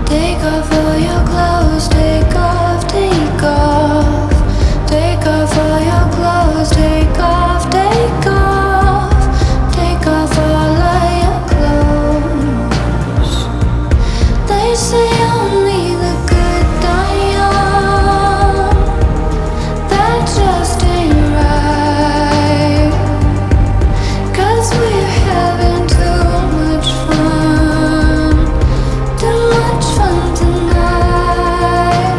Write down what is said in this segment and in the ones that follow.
Take off all your clothes, take off, take off. Take off all your clothes, take off, take off. Take off all of your clothes. They say only the good die young. That just ain't right. 'Cause we're having too much fun. Too much fun tonight.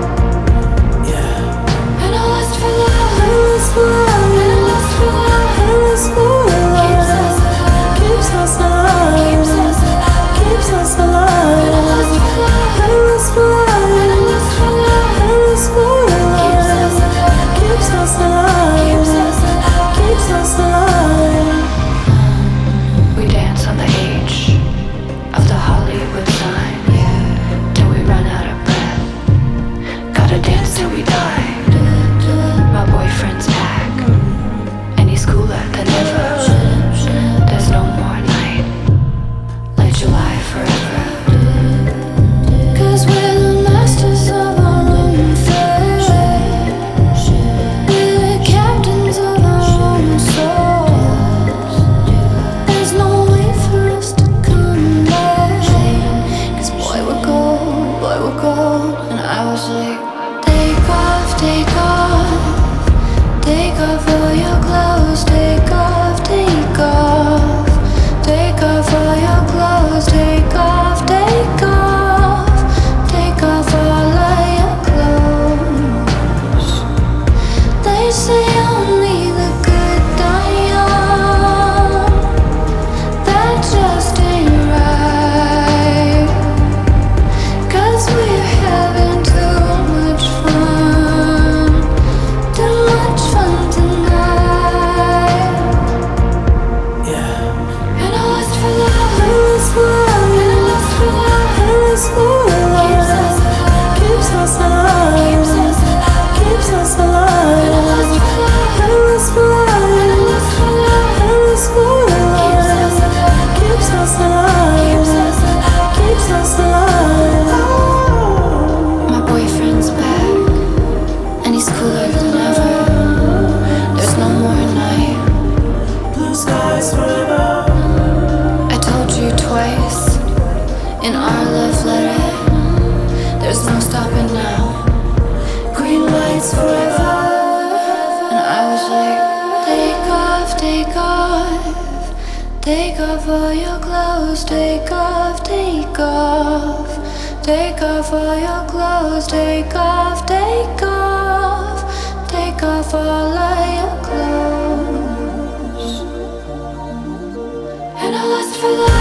Yeah. And I lust for love, I lust for love, and I lust for love, I lust for love. Keeps us alive, keeps us alive, keeps us alive. And I lust for love, I lust for love, and I lust for love, I lust for love. Keeps us alive, keeps us alive, keeps us alive, keeps us alive. We dance on the H of the Hollywood sign. Till we run out of breath. Gotta dance till we die. My boyfriend's back, and he's cooler than ever. There's no more night, like July forever. 'Cause we're the masters of our own fate. We're the captains of our own souls. There's no way for us to come back. 'Cause boy, we're gold, and I was like, take off, take off. Take off all your clothes, take off, take off. Take off all your clothes, take off, take off. Take off all of your clothes. They say only the good die young. That just ain't right. 'Cause we're having too much fun. Too much fun tonight. Yeah. And I lust for love, I lust for love, and I lust for love, I lust for love. Keeps us alive, keeps us alive, keeps us alive, keeps us alive. And I lust for love, I lust for love, and I lust for love, I lust for love. Keeps us alive, keeps us alive, keeps us alive, keeps us alive. My boyfriend's back, and he's cooler than ever. There's no more night. Blue skies forever. I told you twice in our love letter. There's no stopping now. Green lights forever. And I was like, take off, take off. Take off all your clothes, take off, take off. Take off all your clothes, take off, take off. Take off all of your clothes. And I lust for love.